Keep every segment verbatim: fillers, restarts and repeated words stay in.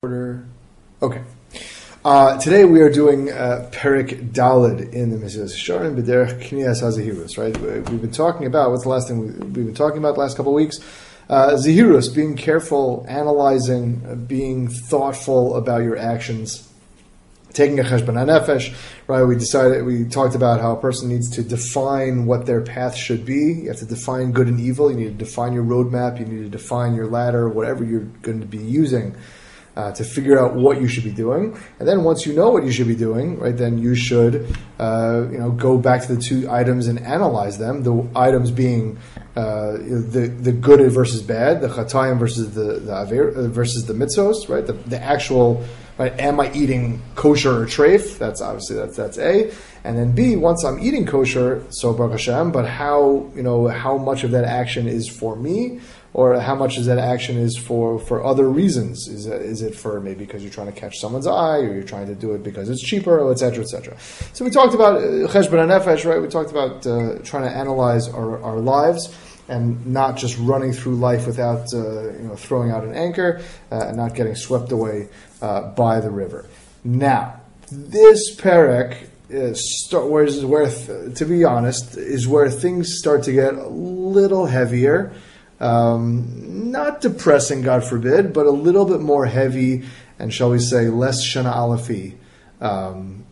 Order. Okay. Uh, today we are doing uh, Perik Dalid in the Mesilas Yesharim B'derech Knias HaZehirus. Right? We've been talking about what's the last thing we, we've been talking about the last couple of weeks. Uh, Zehirus, being careful, analyzing, uh, being thoughtful about your actions, taking a cheshbon hanefesh. Right? We decided we talked about how a person needs to define what their path should be. You have to define good and evil. You need to define your roadmap. You need to define your ladder, whatever you're going to be using. Uh, to figure out what you should be doing, and then once you know what you should be doing, right, then you should, uh, you know, go back to the two items and analyze them. The items being uh, the the good versus bad, the chatayim versus the the aver, versus the mitzvos, right? The, the actual, right? Am I eating kosher or treif? That's obviously that's that's A, and then B. Once I'm eating kosher, so Baruch Hashem, but how you know how much of that action is for me? Or how much is that action is for, for other reasons? Is it, is it for maybe because you're trying to catch someone's eye, or you're trying to do it because it's cheaper, et cetera, et cetera. So we talked about cheshbon hanefesh, right? We talked about uh, trying to analyze our, our lives and not just running through life without uh, you know throwing out an anchor uh, and not getting swept away uh, by the river. Now, this perek is start, where, is where th- to be honest, is where things start to get a little heavier. Um, not depressing, God forbid, but a little bit more heavy and, shall we say, less Shana Alephi. Um,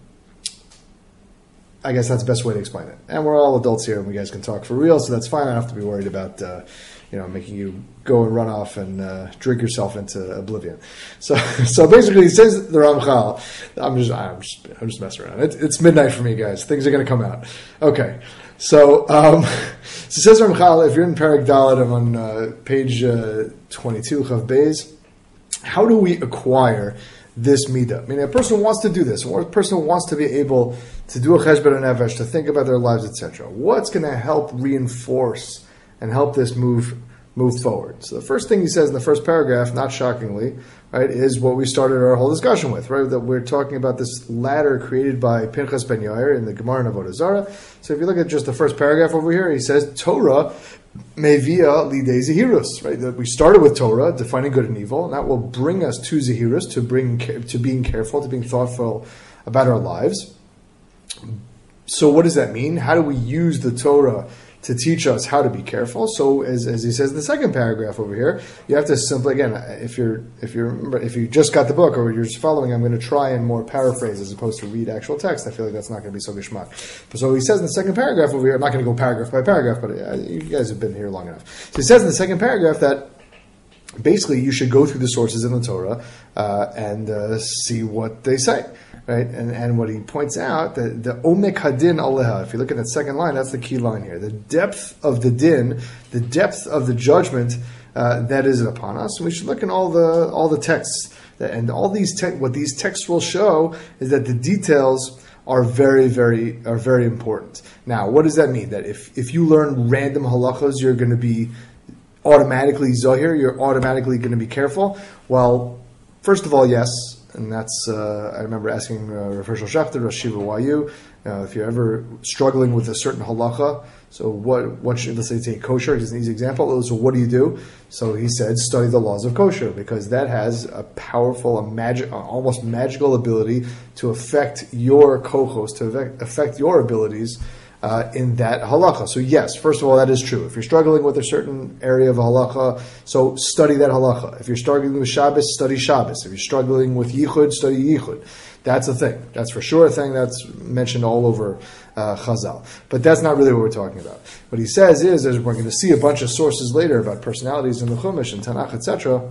I guess that's the best way to explain it. And we're all adults here, and we guys can talk for real, so that's fine. I don't have to be worried about, uh, you know, making you go and run off and uh, drink yourself into oblivion. So, so basically, he says the Ramchal. I'm just, I'm just, I'm just messing around. It, it's midnight for me, guys. Things are going to come out. Okay. So, um, so says Ramchal, if you're in Perik Dalid, I'm on uh, page uh, twenty-two, Chav Beis. How do we acquire this midah? I mean, a person wants to do this, or a person wants to be able to do a cheshbon hanefesh, to think about their lives, et cetera. What's going to help reinforce and help this move move forward? So the first thing he says in the first paragraph, not shockingly, right, is what we started our whole discussion with, right? That we're talking about this ladder created by Pinchas ben Yair in the Gemara in Avodah Zarah. So if you look at just the first paragraph over here, he says Torah mevia lidei zehirus, right? That we started with Torah, defining good and evil, and that will bring us to zehirus, to bring to being careful, to being thoughtful about our lives. So what does that mean? How do we use the Torah to teach us how to be careful? So, as, as he says in the second paragraph over here, you have to simply, again, if you're if you remember, if you just got the book or you're just following, I'm going to try and more paraphrase as opposed to read actual text. I feel like that's not going to be so gishmak. But so he says in the second paragraph over here, I'm not going to go paragraph by paragraph, but uh, you guys have been here long enough. So he says in the second paragraph that basically you should go through the sources in the Torah uh, and uh, see what they say. Right, and and what he points out, that the omek hadin aleha, if you look at that second line, that's the key line here. The depth of the din, the depth of the judgment uh, that is upon us. And we should look in all the all the texts, and all these te- what these texts will show is that the details are very, very are very important. Now, what does that mean? That if if you learn random halachas, you're going to be automatically zohir, you're automatically going to be careful. Well, first of all, yes. And that's, uh, I remember asking uh, Rav Hershel Schachter, Rosh Yeshiva Y U, uh, if you're ever struggling with a certain halacha, so what, what should, let's say take kosher, he's an easy example, so what do you do? So he said, study the laws of kosher, because that has a powerful, a magic, almost magical ability to affect your kohos, to affect, affect your abilities Uh, in that halacha. So yes, first of all, that is true. If you're struggling with a certain area of halacha, so study that halacha. If you're struggling with Shabbos, study Shabbos. If you're struggling with Yichud, study Yichud. That's a thing. That's for sure a thing that's mentioned all over uh, Chazal. But that's not really what we're talking about. What he says is, as we're going to see a bunch of sources later about personalities in the Chumash and Tanakh, et cetera,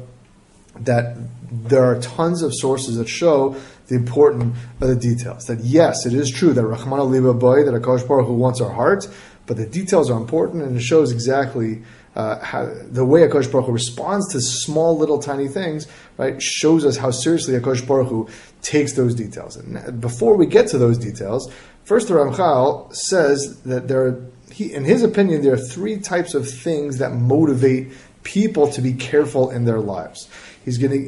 that there are tons of sources that show the importance of the details. That yes, it is true that Rachmana Liba Boy, that HaKadosh Baruch Hu wants our heart, but the details are important, and it shows exactly uh, how the way HaKadosh Baruch Hu responds to small, little, tiny things. Right, shows us how seriously HaKadosh Baruch Hu takes those details. And before we get to those details, first the Ramchal says that there are, he, in his opinion, there are three types of things that motivate people to be careful in their lives. He's getting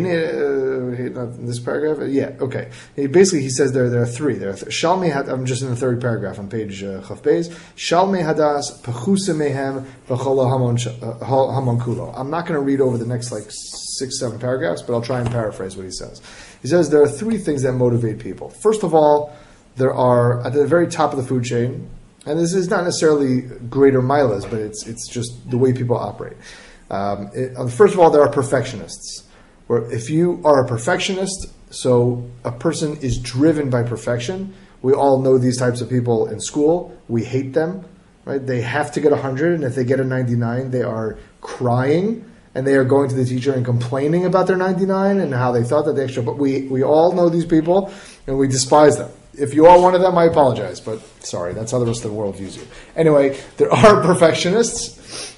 uh, this paragraph. Yeah, okay. He, basically, he says there there are three. There are th- Shalmei had. I'm just in the third paragraph on page uh, Chav Beis. Shalmei hadas pechusa mehem v'chol hamon kulo. I'm not going to read over the next like six, seven paragraphs, but I'll try and paraphrase what he says. He says there are three things that motivate people. First of all, there are, at the very top of the food chain, and this is not necessarily greater milas, but it's it's just the way people operate. Um, it, first of all, there are perfectionists. Where if you are a perfectionist, so a person is driven by perfection. We all know these types of people in school. We hate them, right? They have to get one hundred, and if they get a ninety-nine, they are crying, and they are going to the teacher and complaining about their ninety-nine and how they thought that they extra. But we, we all know these people, and we despise them. If you are one of them, I apologize, but sorry, that's how the rest of the world views you. Anyway, there are perfectionists,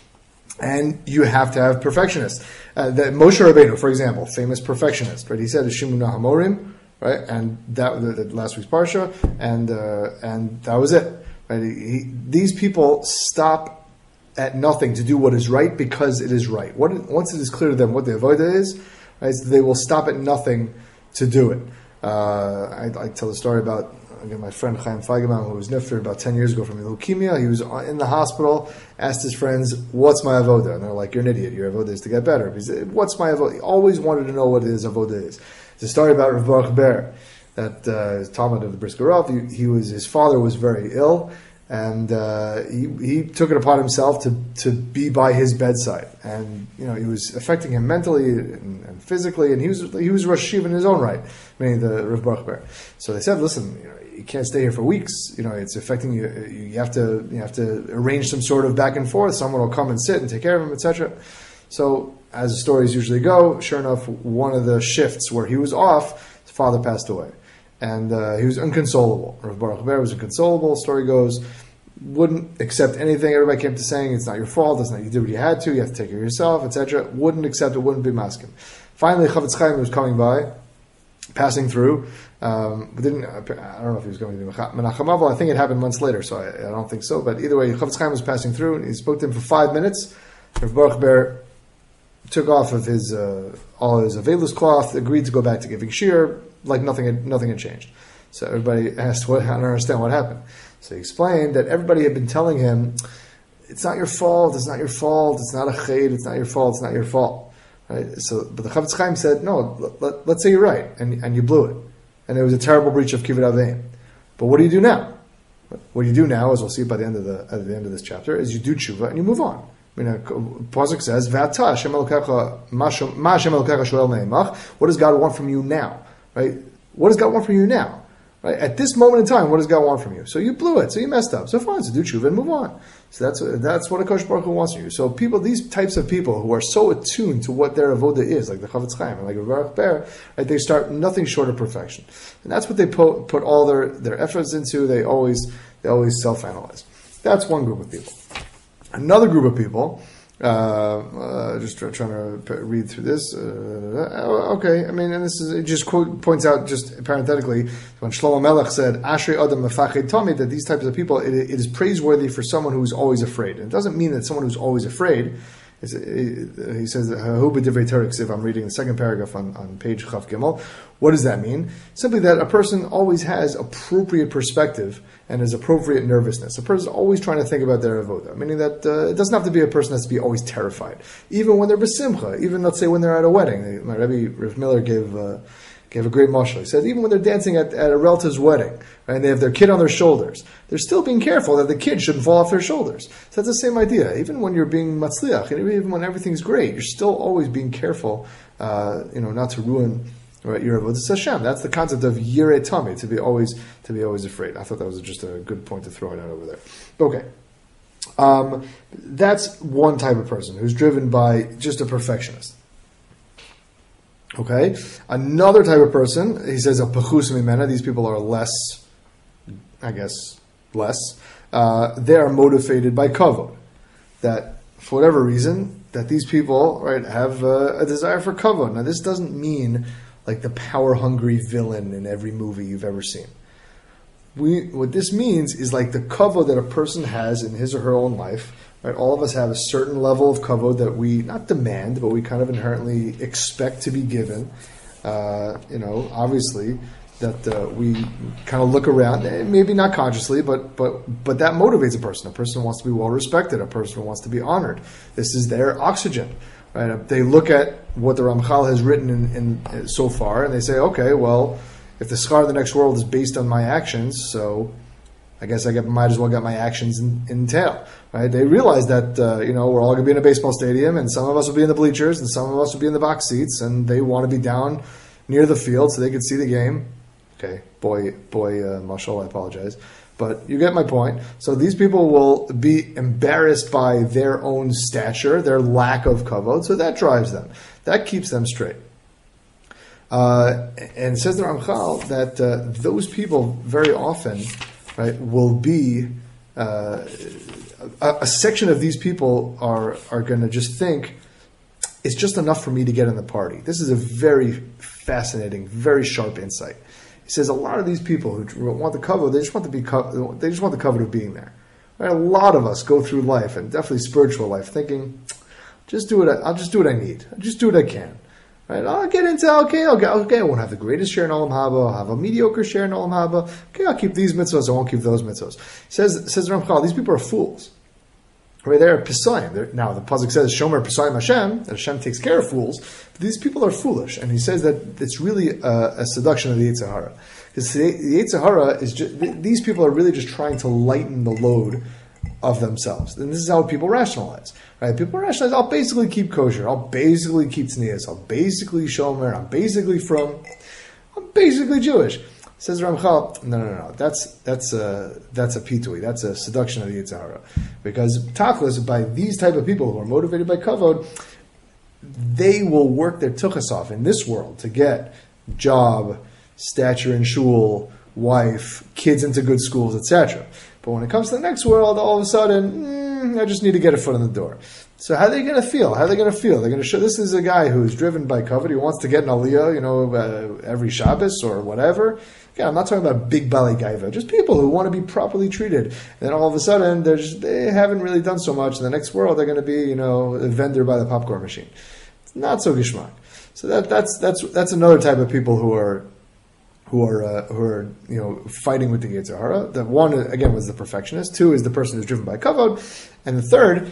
and you have to have perfectionists. Uh, the, Moshe Rabbeinu, for example, famous perfectionist, right? He said, "Shimu Hamorim," right? And that the, the last week's parsha, and uh, and that was it. Right? He, he, these people stop at nothing to do what is right because it is right. What, once it is clear to them what the avodah is, right, so they will stop at nothing to do it. Uh, I, I tell a story about again, my friend Chaim Feigebaum, who was nifter about ten years ago from leukemia. He was in the hospital, asked his friends, "What's my avodah?" And they're like, "You're an idiot. Your avodah is to get better." He said, "What's my avodah?" He always wanted to know what his avodah is. It's a story about Rav Baruch Ber, that uh, Talmud of the Brisker Rav. He, he was his father was very ill, and uh, he he took it upon himself to to be by his bedside, and you know it was affecting him mentally and, and physically, and he was he was Rosh Yeshiva in his own right, meaning the Rav Baruch Ber. So they said, "Listen, you know, you can't stay here for weeks. You know, it's affecting you. You have to you have to arrange some sort of back and forth. Someone will come and sit and take care of him, et cetera" So, as the stories usually go, sure enough, one of the shifts where he was off, his father passed away. And uh, he was inconsolable. Rav Baruch Ber was inconsolable, story goes, wouldn't accept anything. Everybody came to saying, it's not your fault, it's not you did what you had to, you have to take care of yourself, et cetera. Wouldn't accept it, wouldn't be masking. Finally, Chavetz Chaim was coming by, passing through. Um, didn't I don't know if he was going to Menachem Aval. I think it happened months later, so I, I don't think so. But either way, Chavetz Chaim was passing through, and he spoke to him for five minutes. Rav Baruch Ber took off of his uh, all his Avelus cloth, agreed to go back to giving shir, like nothing had, nothing had changed. So everybody asked, "What? I don't understand what happened." So he explained that everybody had been telling him, "It's not your fault. It's not your fault. It's not a chayd. It's not your fault. It's not your fault." Right? So, but the Chavetz Chaim said, "No. Let, let, let's say you're right, and and you blew it, and it was a terrible breach of Kivud Aveim. But what do you do now? What do you do now, as we'll see by the end of the at the end of this chapter, is you do tshuva and you move on." I mean, Pasuk says, "V'ata Hashem Elokecha ma Hashem Elokecha shoel me'imach." What does God want from you now? Right? What does God want from you now? Right? At this moment in time, what does God want from you? So you blew it, so you messed up. So fine, so do tshuva and move on. So that's that's what HaKadosh Baruch Hu wants from you. So people, these types of people who are so attuned to what their avodah is, like the Chavetz Chaim and like Rav Baruch Ber, right? They start nothing short of perfection, and that's what they put, put all their, their efforts into. They always they always self-analyze. That's one group of people. Another group of people, uh, uh, just try, trying to read through this. Uh, okay, I mean, and this is it. Just quote points out just parenthetically when Shlomo Melech said, "Ashrei Adam Mefached Tamid," that these types of people, it, it is praiseworthy for someone who is always afraid. And it doesn't mean that someone who's always afraid. It, it, he says, "Hu b'divrei Torah ksiv." I'm reading the second paragraph on, on page Chav Gimel. What does that mean? Simply that a person always has appropriate perspective and has appropriate nervousness. A person is always trying to think about their avodah, meaning that uh, it doesn't have to be a person that's to be always terrified. Even when they're besimcha, even let's say when they're at a wedding. My Rebbe Rav Miller gave uh, gave a great mashal. He said even when they're dancing at, at a relative's wedding, right, and they have their kid on their shoulders, they're still being careful that the kid shouldn't fall off their shoulders. So that's the same idea. Even when you're being matzliach, and even when everything's great, you're still always being careful, uh, you know, not to ruin. Right, your avodas Hashem. That's the concept of yirei tamid, to be always to be always afraid. I thought that was just a good point to throw it out over there. Okay, um, that's one type of person who's driven by just a perfectionist. Okay, another type of person, he says a pechus mimena. These people are less, I guess, less. Uh, they are motivated by kavod. That for whatever reason, that these people right have uh, a desire for kavod. Now, this doesn't mean like the power-hungry villain in every movie you've ever seen. We, what this means is like the kavod that a person has in his or her own life. Right? All of us have a certain level of kavod that we not demand, but we kind of inherently expect to be given. Uh, you know, obviously that uh, we kind of look around, maybe not consciously, but but but that motivates a person. A person wants to be well respected. A person wants to be honored. This is their oxygen. right? They look at what the Ramchal has written in, in so far, and they say, okay, well, if the schar of the next world is based on my actions, so I guess I get, might as well get my actions in, entail, right? They realize that, uh, you know, we're all going to be in a baseball stadium, and some of us will be in the bleachers, and some of us will be in the box seats, and they want to be down near the field so they can see the game. Okay, boy, boy, uh, Marshall, I apologize. But you get my point. So these people will be embarrassed by their own stature, their lack of kavod, so that drives them. That keeps them straight. Uh, and says the Ramchal that uh, those people very often, right, will be uh, a, a section of these people are are going to just think it's just enough for me to get in the party. This is a very fascinating, very sharp insight. He says a lot of these people who want the kavod, they just want to be they just want the kavod of being there. Right? A lot of us go through life, and definitely spiritual life, thinking, just do what I, I'll just do what I need. I'll just do what I can. Right? I'll get into, okay, I'll get, okay, I won't have the greatest share in Olam Haba, I'll have a mediocre share in Olam Haba, okay, I'll keep these mitzvahs, I won't keep those mitzvahs. He says, says Ramchal, these people are fools. Right, they're Pisayim. They're, now, the Pasuk says, Shomer Pisayim Hashem, that Hashem takes care of fools, but these people are foolish. And he says that it's really a, a seduction of the Yetzer Hara. Because the, the Yetzer Hara is just, these people are really just trying to lighten the load of themselves. And this is how people rationalize. Right? People rationalize, I'll basically keep kosher, I'll basically keep tznius, I'll basically shomer, I'm basically from, I'm basically Jewish. Says Ramchal, no, no, no, that's that's a that's a pitui, that's a seduction of the Yetzer Hara, because tachlis, by these type of people who are motivated by kavod, they will work their tuchas off in this world to get job, stature in shul, wife, kids into good schools, et cetera. But when it comes to the next world, all of a sudden, mm, I just need to get a foot in the door. So how are they going to feel? How are they going to feel? They're going to show this is a guy who's driven by kavod. He wants to get an aliyah, you know, uh, every Shabbos or whatever. Yeah, I'm not talking about big bali gaiva, just people who want to be properly treated. And then all of a sudden, they're just, they haven't really done so much. In the next world, they're going to be, you know, a vendor by the popcorn machine. It's not so gishmak. So that that's that's that's another type of people who are who are uh, who are you know fighting with the Yetzer Hara. The one again was the perfectionist. Two is the person who's driven by kavod, and the third.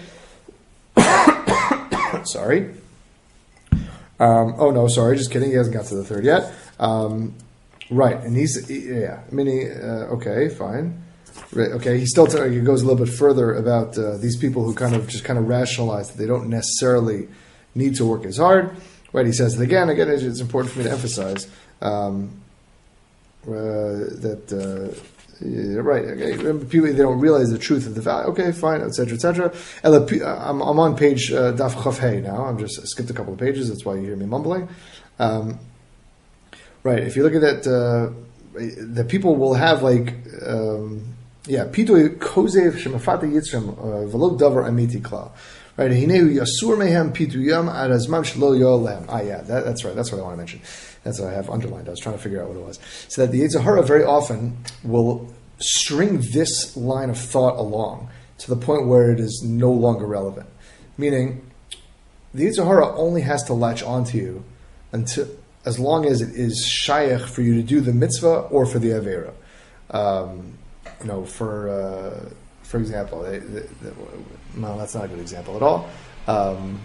sorry. Um, oh no, sorry. Just kidding. He hasn't got to the third yet. Um, Right, and he's yeah. I mean, he, uh, okay, fine. Right, okay, he still t- he goes a little bit further about uh, these people who kind of just kind of rationalize that they don't necessarily need to work as hard. Right, he says that again. Again, it's, it's important for me to emphasize um, uh, that. Uh, yeah, right, okay. People they don't realize the truth of the value. Okay, fine, et cetera, et cetera. I'm, I'm on page uh, Daf Chaf Hey now. I'm just I skipped a couple of pages. That's why you hear me mumbling. Um, Right. If you look at that, uh, the people will have like, um, yeah, pitui kozev shemafata yitzrim v'lo davar amiti kla. Right. Hinehu yasur mehem pituyam arazman shlo yolem. Ah, yeah, that, that's right. That's what I want to mention. That's what I have underlined. I was trying to figure out what it was. So that the Yetzer Hara very often will string this line of thought along to the point where it is no longer relevant. Meaning, the Yetzer Hara only has to latch onto you until. As long as it is shayach for you to do the mitzvah or for the avera. Um, you know, for uh, for example, they, they, they, well, that's not a good example at all. Um,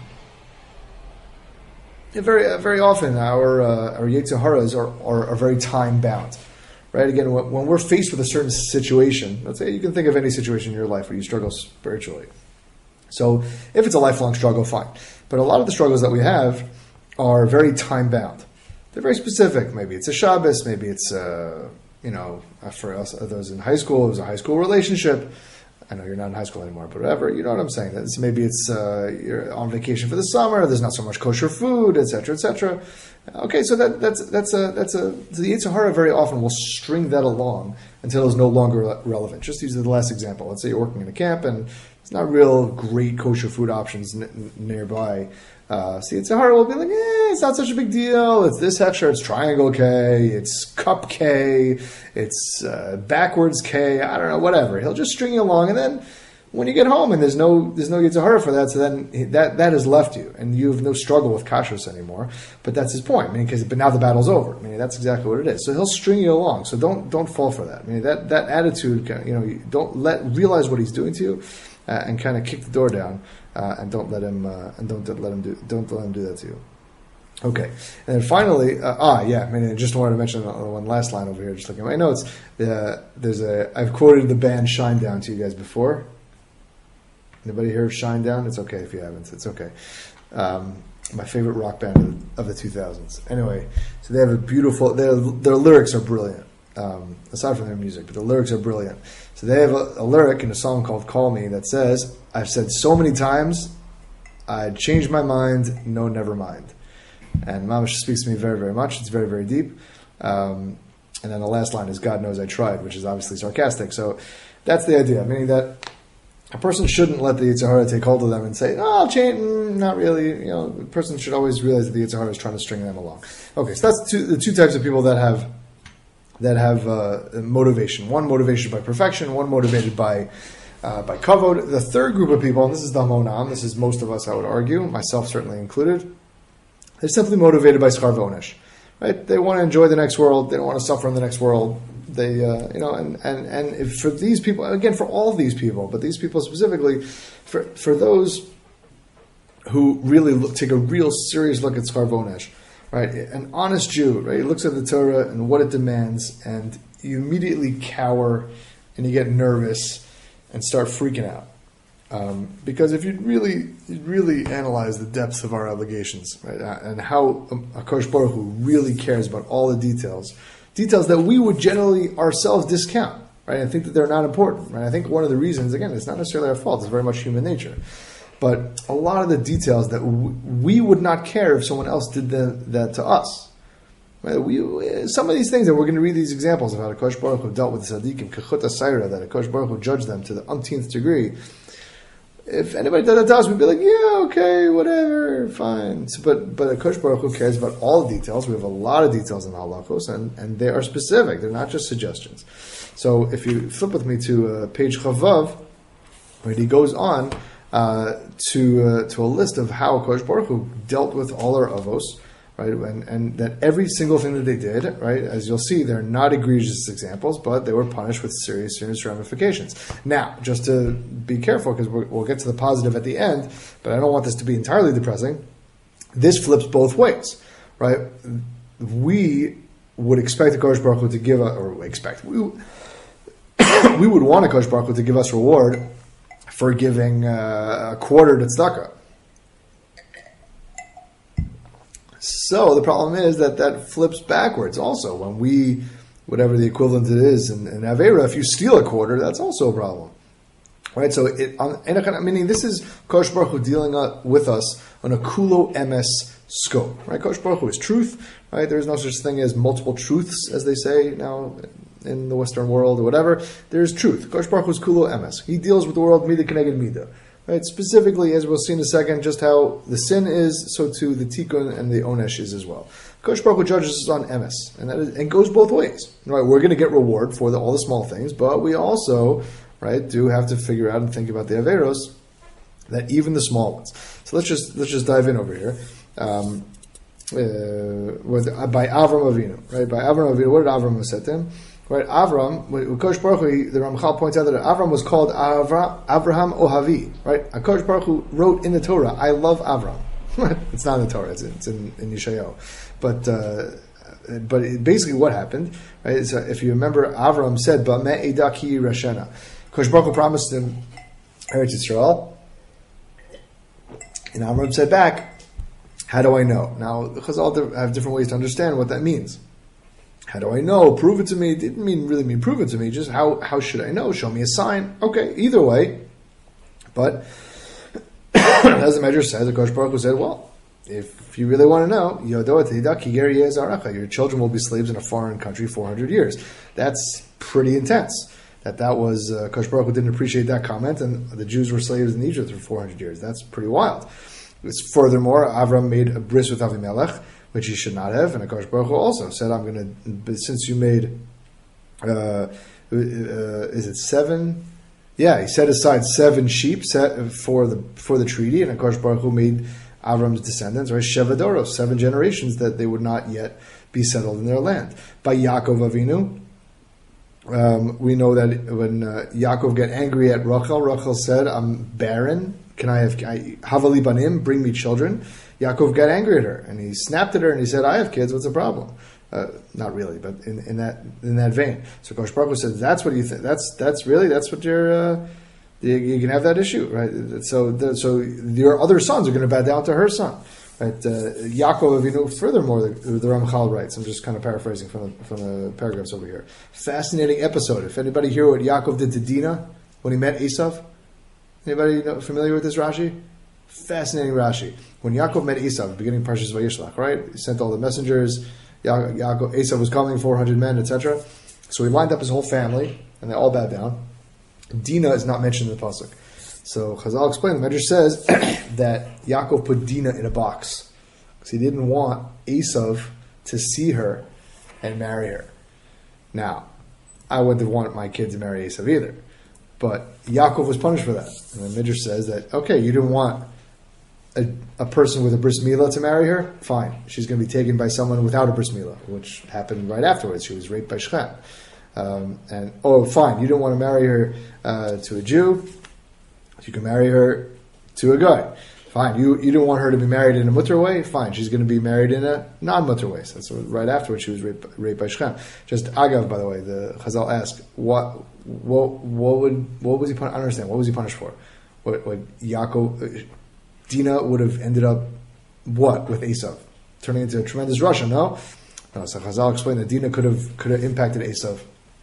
very uh, very often, our uh, our Yetzer Haras are, are, are very time bound. Right? Again, when, when we're faced with a certain situation, let's say you can think of any situation in your life where you struggle spiritually. So, if it's a lifelong struggle, fine. But a lot of the struggles that we have are very time bound. They're very specific. Maybe it's a Shabbos. Maybe it's, uh, you know, for us, those in high school, it was a high school relationship. I know you're not in high school anymore, but whatever. You know what I'm saying. That's, maybe it's uh, you're on vacation for the summer. There's not so much kosher food, et cetera, et cetera. Okay, so that, that's that's a that's a the Yetzer Hara very often will string that along until it's no longer relevant. Just use the last example. Let's say you're working in a camp and there's not real great kosher food options n- nearby. Uh, see, Yetzer Hara will be like, eh, it's not such a big deal. It's this hechsher, it's triangle K, it's cup K, it's uh, backwards K, I don't know, whatever. He'll just string you along, and then when you get home and there's no there's no Yetzer Hara for that, so then that that has left you, and you have no struggle with kashrus anymore. But that's his point. I mean, because but now the battle's over. I mean, that's exactly what it is. So he'll string you along. So don't don't fall for that. I mean, that that attitude, you know, you don't let realize what he's doing to you. uh, and kind of kick the door down, uh, and don't let him uh, and don't let him do don't let him do that to you. Okay, and then finally, uh, ah, yeah. I mean, I just wanted to mention one last line over here. Just looking at my notes, uh, there's a I've quoted the band Shinedown to you guys before. Anybody hear of Shinedown? It's okay if you haven't. It's okay. Um, my favorite rock band of, of the two thousands. Anyway, so they have a beautiful. Their their lyrics are brilliant. Um, aside from their music, but the lyrics are brilliant. So they have a, a lyric in a song called "Call Me" that says, "I've said so many times, I'd change my mind. No, never mind." And Mamash speaks to me very, very much. It's very, very deep. Um, and then the last line is, "God knows I tried," which is obviously sarcastic. So that's the idea, meaning that a person shouldn't let the Yetzer Hara take hold of them and say, "No, I'll change." Mm, not really. You know, the person should always realize that the Yetzer Hara is trying to string them along. Okay, so that's two, the two types of people that have that have uh, motivation. One motivation by perfection. One motivated by uh, by kavod. The third group of people, and this is the Hamonam. This is most of us, I would argue, myself certainly included. They're simply motivated by schar v'onesh, right? They want to enjoy the next world. They don't want to suffer in the next world. They, uh, you know, and and and if for these people, again, for all these people, but these people specifically, for for those who really look, take a real serious look at schar v'onesh, right? An honest Jew, right? He looks at the Torah and what it demands, and you immediately cower and you get nervous and start freaking out. Um, because if you really, you'd really analyze the depths of our obligations, right, and how HaKadosh Baruch Hu really cares about all the details, details that we would generally ourselves discount, right, and think that they're not important, right. I think one of the reasons, again, it's not necessarily our fault; it's very much human nature. But a lot of the details that w- we would not care if someone else did the, that to us. Right? We, some of these things, and we're going to read these examples of how HaKadosh Baruch Hu dealt with the tzaddikim, kechut asayra, that HaKadosh Baruch Hu judged them to the umpteenth degree. If anybody did that to us, we'd be like, yeah, okay, whatever, fine. So, but but HaKadosh Baruch Hu cares about all the details. We have a lot of details in halachos, and, and they are specific. They're not just suggestions. So if you flip with me to uh, page Chavav, right, he goes on uh, to uh, to a list of how HaKadosh Baruch Hu dealt with all our avos, right, and, and that every single thing that they did, right, as you'll see, they're not egregious examples, but they were punished with serious, serious ramifications. Now, just to be careful, because we'll get to the positive at the end, but I don't want this to be entirely depressing, this flips both ways, right? We would expect the HaKadosh Baruch Hu to give us, or expect, we, we would want HaKadosh Baruch Hu to give us reward for giving uh, a quarter to tzedakah. So the problem is that that flips backwards also. When we, whatever the equivalent it is in, in Aveira, if you steal a quarter, that's also a problem. Right? So, it, on, meaning this is Kosh Baruch Hu dealing with us on a kulo emes scope. Right? Kosh Baruch Hu is truth. Right? There is no such thing as multiple truths, as they say now in the Western world or whatever. There is truth. Kosh Baruch Hu is kulo emes. He deals with the world midah keneged midah. Right, specifically, as we'll see in a second, just how the sin is, so too the tikkun and the onesh is as well. Kosh Baruch Hu judges us on emes, and that is, and goes both ways. Right, we're going to get reward for the, all the small things, but we also, right, do have to figure out and think about the averos, that even the small ones. So let's just let's just dive in over here. Um, uh, with, uh, by Avram Avinu, right? By Avram Avinu, what did Avram say to him? Right, Avram, when Kosh Baruch Hu, the Ramchal points out that Avram was called Avra, Avraham Ohavi. Right, Kosh Baruch Hu wrote in the Torah, "I love Avram." It's not in the Torah; it's in, it's in, in Yeshayahu. But uh, but it, basically, what happened? Right, is, uh, if you remember, Avram said, "Ba'meh edaki rashena." Kosh Baruch Hu promised him Eretz Yisrael, and Avram said back, "How do I know?" Now, the Chazal have different ways to understand what that means. How do I know? Prove it to me. It didn't mean really mean prove it to me. Just how how should I know? Show me a sign. Okay, either way. But as the Medrash says, the Kosh Baruch Hu said, well, if you really want to know, your children will be slaves in a foreign country four hundred years. That's pretty intense. That that was, uh, Kosh Baruch Hu didn't appreciate that comment, and the Jews were slaves in Egypt for four hundred years. That's pretty wild. It's, furthermore, Avram made a bris with Avimelech, which he should not have, and HaKadosh Baruch Hu also said, "I'm going to." Since you made, uh, uh, is it seven? Yeah, he set aside seven sheep set for the for the treaty, and HaKadosh Baruch Hu made Avram's descendants, right, Sheva Doros, seven generations that they would not yet be settled in their land. By Yaakov Avinu, Um, we know that when uh, Yaakov got angry at Rachel, Rachel said, "I'm barren. Can I have Havali banim? Bring me children." Yaakov got angry at her and he snapped at her and he said, "I have kids. What's the problem?" Uh, not really, but in, in that in that vein. So Kosh Baruch Hu said, "That's what you think. That's that's really that's what you're. Uh, you, you can have that issue, right? So the, so your other sons are going to bow down to her son." Right, uh, Yaakov Avinu. Furthermore, the, the Ramchal writes. I'm just kind of paraphrasing from the, from the paragraphs over here. Fascinating episode. If anybody hear what Yaakov did to Dinah when he met Esav, anybody know, familiar with this Rashi? Fascinating Rashi. When Yaakov met Esav, beginning Parshas Vayishlach, right? He sent all the messengers. Ya- Yaakov, Esav was coming, four hundred men, et cetera. So he lined up his whole family, and they all bowed down. Dinah is not mentioned in the pasuk. So Chazal explained, the Medrash says that Yaakov put Dinah in a box because he didn't want Esav to see her and marry her. Now, I wouldn't have wanted my kid to marry Esav either, but Yaakov was punished for that. And the Medrash says that, okay, you didn't want a, a person with a bris milah to marry her? Fine. She's going to be taken by someone without a bris milah, which happened right afterwards. She was raped by Shechem. Um, and, oh, fine, you don't want to marry her uh, to a Jew. You can marry her to a guy. Fine. You you don't want her to be married in a mutter way? Fine. She's going to be married in a non-mutter way. So that's right afterwards she was raped, raped by Shechem. Just Agav, by the way, the Chazal asked, what what what would what was he punished? I don't understand. What was he punished for? What, what Yaakov, Dinah would have ended up what with Esav? Turning into a tremendous Russia, no? No, so Chazal explained that Dinah could have could have impacted Esav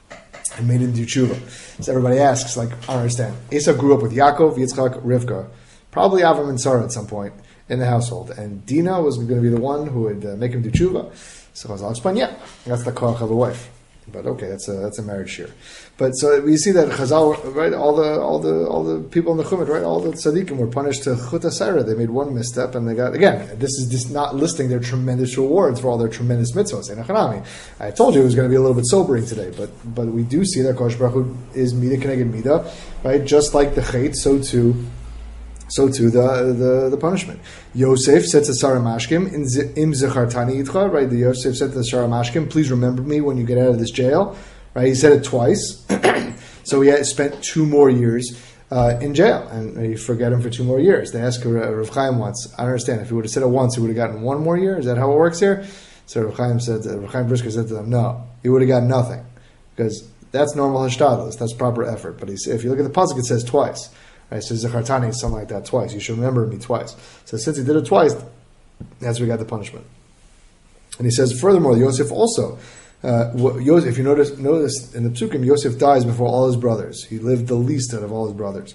and made him do tshuva. So everybody asks, like, I don't understand. Esav grew up with Yaakov, Yitzchak, Rivka, probably Avram and Sarah at some point in the household, and Dinah was going to be the one who would uh, make him do tshuva. So I'll explain, yeah, that's the koach of a wife. But okay, that's a that's a marriage shir. But so we see that Chazal, right? All the all the all the people in the Chumash, right? All the tzaddikim were punished to chuta sarah. They made one misstep, and they got again. This is just not listing their tremendous rewards for all their tremendous mitzvahs. I told you it was going to be a little bit sobering today, but but we do see that Kosh Baruch Hu is mida keneged mida, right? Just like the chait, so too. So too the, the the punishment. Yosef said to Sarah Mashkim, "Im zechartani itcha." Right, the Yosef said to Sarah Mashkim, "Please remember me when you get out of this jail." Right, he said it twice, so he had spent two more years uh, in jail, and he forget him for two more years. They asked uh, Rav Chaim once. I don't understand. If he would have said it once, he would have gotten one more year. Is that how it works here? So Rav Chaim said, uh, Rav Chaim Brisker said to them, "No, he would have gotten nothing because that's normal hashtadlus. That's proper effort." But he said, if you look at the pasuk, it says twice. Right, so Zachartani is something like that twice. You should remember me twice. So since he did it twice, that's where he got the punishment. And he says, furthermore, Yosef also, uh, Yosef, if you notice, notice in the Psukim, Yosef dies before all his brothers. He lived the least out of all his brothers.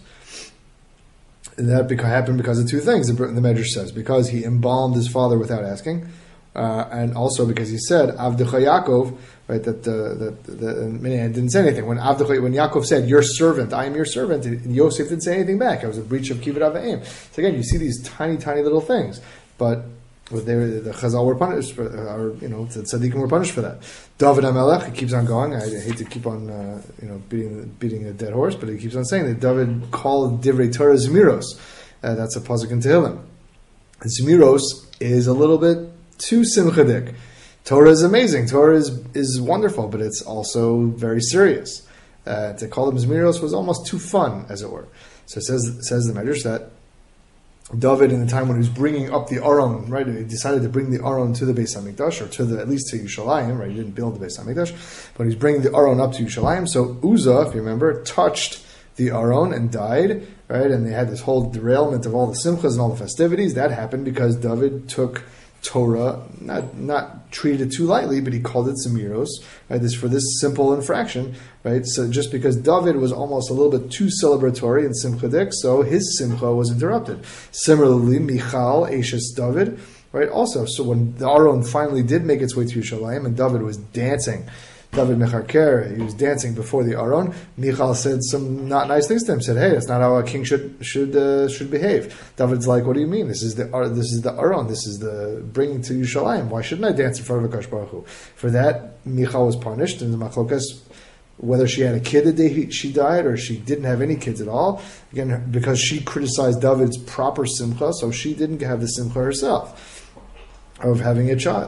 And that beca- happened because of two things, the, the Medrash says. Because he embalmed his father without asking, uh, and also because he said, Avdecha Yaakov, right, that uh, that the Minyan didn't say anything. When Avdecha, when Yaakov said, "Your servant, I am your servant," and Yosef didn't say anything back. It was a breach of Kibbud Avayim. So again, you see these tiny, tiny little things, but they were, the Chazal were punished, for, or you know, the tzaddikim were punished for that. David HaMelech, he keeps on going. I hate to keep on, uh, you know, beating beating a dead horse, but he keeps on saying that David called Divrei Torah Zmiros. Uh, that's a pasuk in Tehillim. Zmiros is a little bit too simchadik. Torah is amazing. Torah is, is wonderful, but it's also very serious. Uh, to call them Zmiros was almost too fun, as it were. So it says, says the Medrash that David, in the time when he was bringing up the Aron, right, he decided to bring the Aron to the Beis Hamikdash, or to the, at least to Yerushalayim, right, he didn't build the Beis Hamikdash, but he's bringing the Aron up to Yerushalayim. So Uzzah, if you remember, touched the Aron and died, right, and they had this whole derailment of all the simchas and all the festivities. That happened because David took Torah, not not treated it too lightly, but he called it Zmiros, right? This for this simple infraction, right? So just because David was almost a little bit too celebratory in Simchadik, so his Simcha was interrupted. Similarly, Michal, Ashes David, right? Also, so when the Aron finally did make its way to Yerushalayim, and David was dancing, David Mecharker, he was dancing before the Aron. Michal said some not nice things to him. Said, "Hey, that's not how a king should should uh, should behave." David's like, "What do you mean? This is the this is the Aron. This is the bringing to Yerushalayim. Why shouldn't I dance in front of Akash Baruch Hu?" For that, Michal was punished, and the machlokas, whether she had a kid the day he, she died or she didn't have any kids at all, again because she criticized David's proper simcha, so she didn't have the simcha herself of having a child.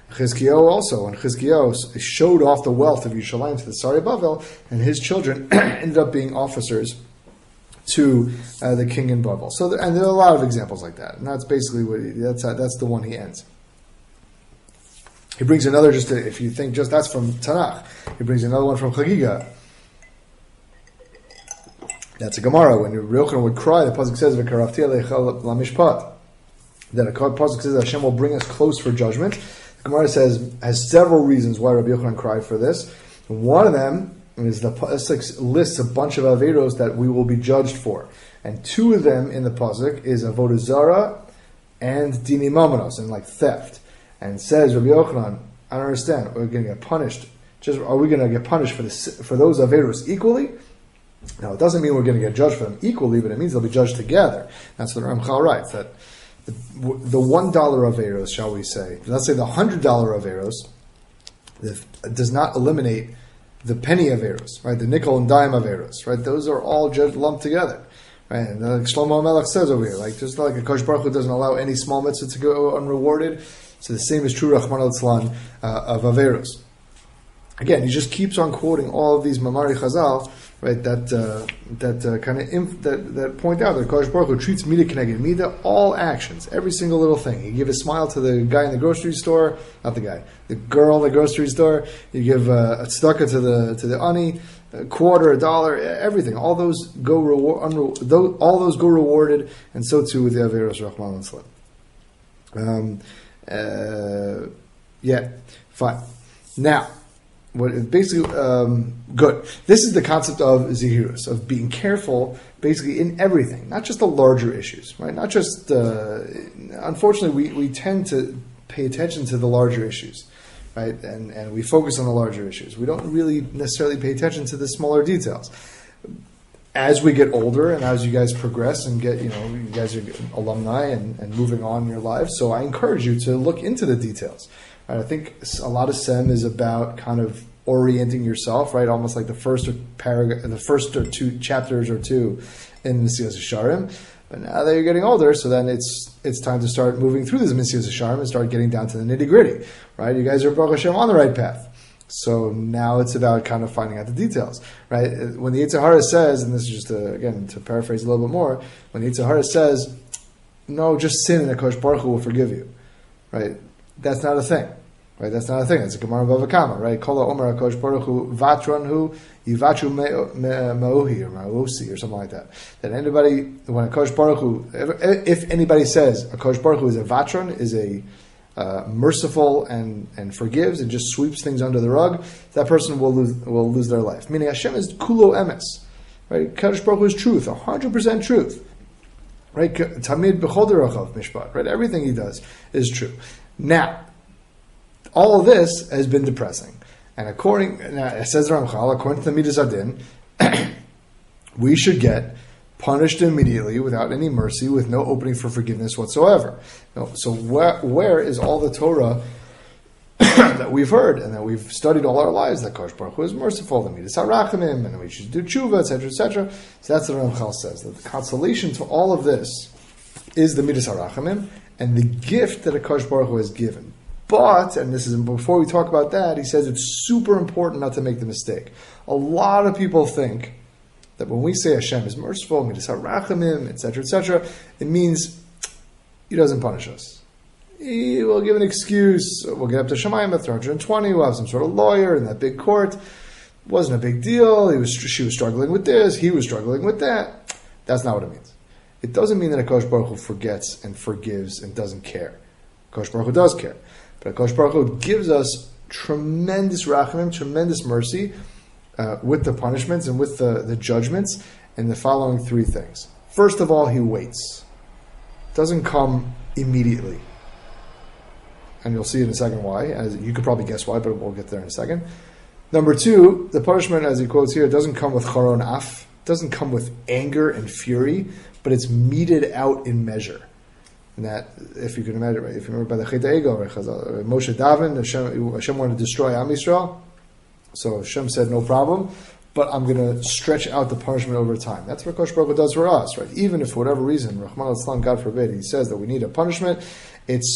Chizkiyahu also, when Chizkiyahu showed off the wealth of Yerushalayim to the Sari Bavel, and his children ended up being officers to uh, the king in Bavel. So, there, and there are a lot of examples like that, and that's basically what he, that's how, that's the one he ends. He brings another, just to, if you think just that's from Tanakh, he brings another one from Chagiga. That's a Gemara. When Rabbi Yochanan would cry, the pasuk says, "V'karafti aleicha lamishpat," that a pasuk says that Hashem will bring us close for judgment. The Gemara says has several reasons why Rabbi Yochanan cried for this. One of them is the pasuk lists a bunch of averos that we will be judged for, and two of them in the pasuk is avodah zara and dini mamanos, and like theft. And says Rabbi Yochanan, I don't understand. We're going to get punished. Just are we going to get punished for this for those averos equally? Now, it doesn't mean we're going to get judged for them equally, but it means they'll be judged together. That's what Ramchal writes, that the, the one dollar Averos, shall we say, let's say the one hundred dollars Averos, does not eliminate the penny Averos, right? The nickel and dime Averos, right? Those are all judged lumped together. Right? And like Shlomo Melech says over here, like just like a Kosh Baruch Hu doesn't allow any small mitzvah to go unrewarded, so the same is true, Rahman al-Tzlan, uh, of Averos. Again, he just keeps on quoting all of these Mamari Chazal, right? That uh, that uh, kind of inf- that that point out that Kosh Baruch Hu treats Mida Keneged Mida, all actions, every single little thing. You give a smile to the guy in the grocery store, not the guy, the girl in the grocery store. You give uh, a tzedakah to the to the ani, a quarter, a dollar, everything. All those go reward, unre- those, all those go rewarded, and so too with the Averos Rahman al-Tzlan. Um, uh, yeah, fine. Now. What basically um, good. This is the concept of zihirus, of being careful, basically in everything, not just the larger issues, right? Not just. Uh, unfortunately, we, we tend to pay attention to the larger issues, right? And and we focus on the larger issues. We don't really necessarily pay attention to the smaller details. As we get older, and as you guys progress and get, you know, you guys are alumni and, and moving on in your lives, so I encourage you to look into the details. I think a lot of Sem is about kind of orienting yourself, right? Almost like the first or paragraph, the first or two chapters or two in Mesilas Yesharim. But now that you're getting older, so then it's it's time to start moving through this Mesilas Yesharim and start getting down to the nitty gritty, right? You guys are Baruch Hashem on the right path. So now it's about kind of finding out the details, right? When the Yetzer Hara says, and this is just to, again to paraphrase a little bit more, when the Yetzer Hara says, "No, just sin and Akash Baruch Hu will forgive you," right? That's not a thing. Right, that's not a thing. It's a Gemara Bava Kama, right? Kola Omer HaKadosh Baruch Hu Vatron Hu Yivachu Ma'ohi or Ma'osi or something like that. That anybody, when HaKadosh Baruch Hu, if, if anybody says HaKadosh Baruch Hu is a Vatron, is a uh, merciful and, and forgives and just sweeps things under the rug, that person will lose will lose their life. Meaning Hashem is Kulo Emes, right? HaKadosh Baruch Hu is truth, a hundred percent truth, right? Tamid B'chol Derachav Mishpat, right? Everything he does is true. Now. All of this has been depressing. And according, now it says Ramchal, according to the Midas Adin, we should get punished immediately without any mercy, with no opening for forgiveness whatsoever. No, so where, where is all the Torah that we've heard and that we've studied all our lives, that Kosh Baruch Hu is merciful, the Midas HaRachamim, and we should do tshuva, et cetera, et cetera. So that's what Ramchal says, that the consolation to all of this is the Midas HaRachamim and the gift that a Kosh Baruch Hu has given. But, and this is before we talk about that, he says it's super important not to make the mistake. A lot of people think that when we say Hashem is merciful, Midas HaRachamim, et cetera, et cetera, it means He doesn't punish us. He will give an excuse. We'll get up to Shemayim at three hundred twenty. We'll have some sort of lawyer in that big court. It wasn't a big deal. He was, she was struggling with this. He was struggling with that. That's not what it means. It doesn't mean that HaKadosh Baruch Hu forgets and forgives and doesn't care. HaKadosh Baruch Hu does care. But HaKadosh Baruch Hu gives us tremendous rachamim, tremendous mercy uh, with the punishments and with the, the judgments in the following three things. First of all, He waits. It doesn't come immediately. And you'll see in a second why. As you could probably guess why, but we'll get there in a second. Number two, the punishment, as he quotes here, doesn't come with charon af. It doesn't come with anger and fury, but it's meted out in measure. And that, if you can imagine, right, if you remember by the Chet Ego, right, Moshe Davin, Hashem, Hashem wanted to destroy Am Yisrael, so Hashem said, no problem, but I'm going to stretch out the punishment over time. That's what Kosh Baruch Hu does for us, right? Even if for whatever reason, Rahman al-Islam, God forbid, He says that we need a punishment, it's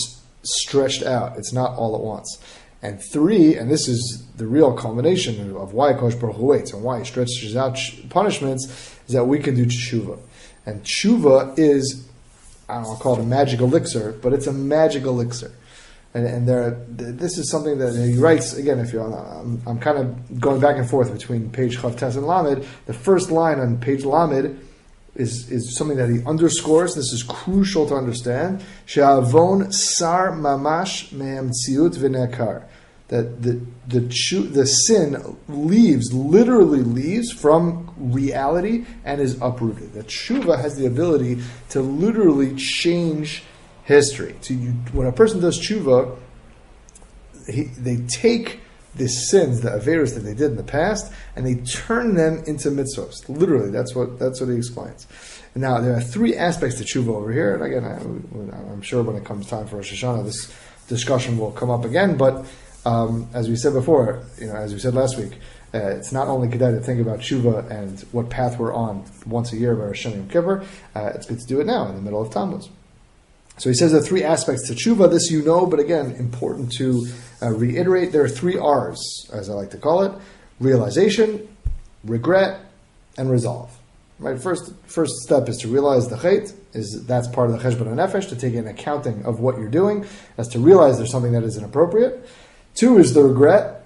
stretched out. It's not all at once. And three, and this is the real culmination of why Kosh Baruch Hu waits and why he stretches out punishments, is that we can do tshuva. And tshuva is, I don't know, I'll call it a magic elixir, but it's a magic elixir. And, and there, this is something that he writes, again, if you're on, I'm, I'm kind of going back and forth between page Chav Tes and Lamed. The first line on page Lamed is, is something that he underscores. This is crucial to understand. She'avon sar mamash me'emtziut v'nekar. That the, the, the sin leaves, literally leaves from reality and is uprooted. That tshuva has the ability to literally change history. So you, when a person does tshuva, he, they take the sins, the averos that they did in the past, and they turn them into mitzvos. Literally, that's what that's what he explains. And now there are three aspects to tshuva over here. And again, I, I'm sure when it comes time for Rosh Hashanah, this discussion will come up again. But um, as we said before, you know, as we said last week, uh, it's not only kedai to think about tshuva and what path we're on once a year by Rosh Hashanah Yom Kippur. Uh, it's good to do it now in the middle of Tammuz. So he says there are three aspects to tshuva. This you know, but again, important to uh, reiterate. There are three R's, as I like to call it: realization, regret, and resolve. Right. First, first step is to realize the chait. Is that's part of the cheshbon hanefesh, to take an accounting of what you're doing, as to realize there's something that is inappropriate. Two is the regret.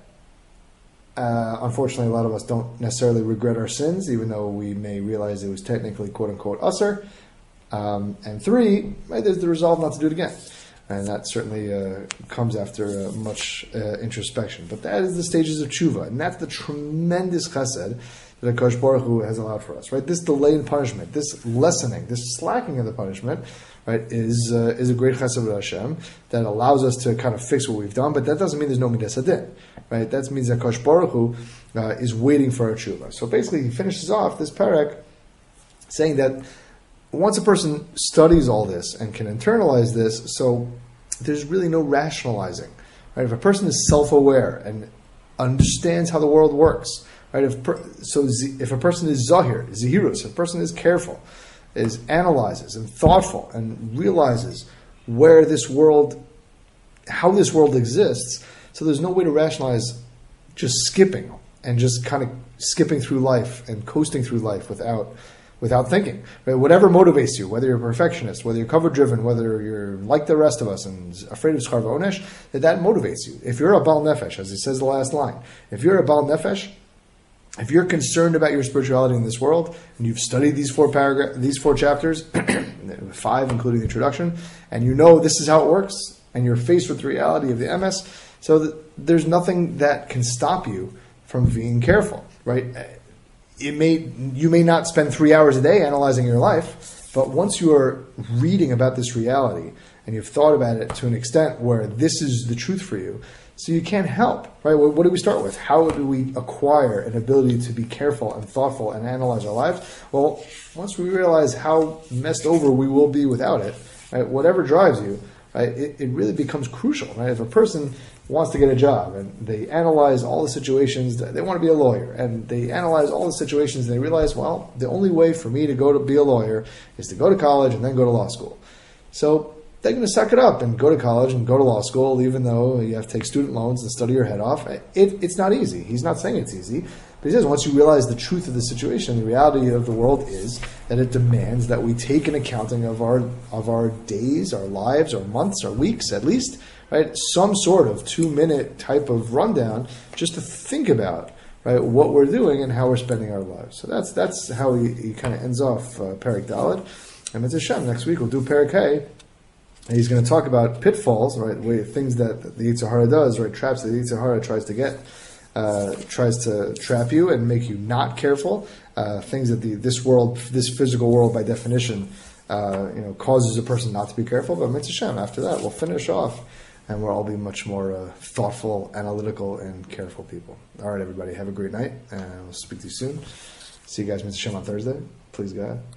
Uh, unfortunately, a lot of us don't necessarily regret our sins, even though we may realize it was technically quote unquote usher. Um, and three, right, there's the resolve not to do it again. And that certainly uh, comes after uh, much uh, introspection. But that is the stages of tshuva. And that's the tremendous chesed that HaKadosh Baruch Hu has allowed for us. Right? This delay in punishment, this lessening, this slacking of the punishment, right, is uh, is a great chesed of Hashem that allows us to kind of fix what we've done. But that doesn't mean there's no midas hadin. Right? That means that HaKadosh Baruch Hu uh, is waiting for our tshuva. So basically he finishes off this parak saying that once a person studies all this and can internalize this, so there's really no rationalizing. Right? If a person is self-aware and understands how the world works, right? If per, so, if a person is zahir, zahirus, if a person is careful, is analyzes and thoughtful and realizes where this world, how this world exists, so there's no way to rationalize just skipping and just kind of skipping through life and coasting through life without. Without thinking. Right? Whatever motivates you, whether you're a perfectionist, whether you're cover-driven, whether you're like the rest of us and afraid of schar v'onesh, that that motivates you. If you're a Baal Nefesh, as it says the last line, if you're a Baal Nefesh, if you're concerned about your spirituality in this world, and you've studied these four paragraph, these four chapters, five including the introduction, and you know this is how it works, and you're faced with the reality of the M S, so that there's nothing that can stop you from being careful, right? It may you may not spend three hours a day analyzing your life, but once you are reading about this reality and you've thought about it to an extent where this is the truth for you, so you can't help, right? What, what do we start with? How do we acquire an ability to be careful and thoughtful and analyze our lives? Well, once we realize how messed over we will be without it, right? Whatever drives you, right? It, it really becomes crucial, right? If a person wants to get a job and they analyze all the situations, they want to be a lawyer, and they analyze all the situations and they realize, well, the only way for me to go to be a lawyer is to go to college and then go to law school. So they're going to suck it up and go to college and go to law school, even though you have to take student loans and study your head off. It, it's not easy. He's not saying it's easy, but he says once you realize the truth of the situation, the reality of the world is that it demands that we take an accounting of our of our days, our lives, our months, our weeks, at least, right? Some sort of two-minute type of rundown just to think about, right, what we're doing and how we're spending our lives. So that's that's how he, he kind of ends off uh, Perek Daled. And Mitzvah Shem, next week we'll do Perek Hey. And he's going to talk about pitfalls, right, way, things that the Yetzer Hara does, right, traps that the Yetzer Hara tries to get, uh, tries to trap you and make you not careful, uh, things that the this world, this physical world by definition, uh, you know, causes a person not to be careful. But Mitzvah Shem, after that, we'll finish off and we'll all be much more uh, thoughtful, analytical, and careful people. All right, everybody, have a great night, and we'll speak to you soon. See you guys, Mitzvah Shem, on Thursday. Please, God.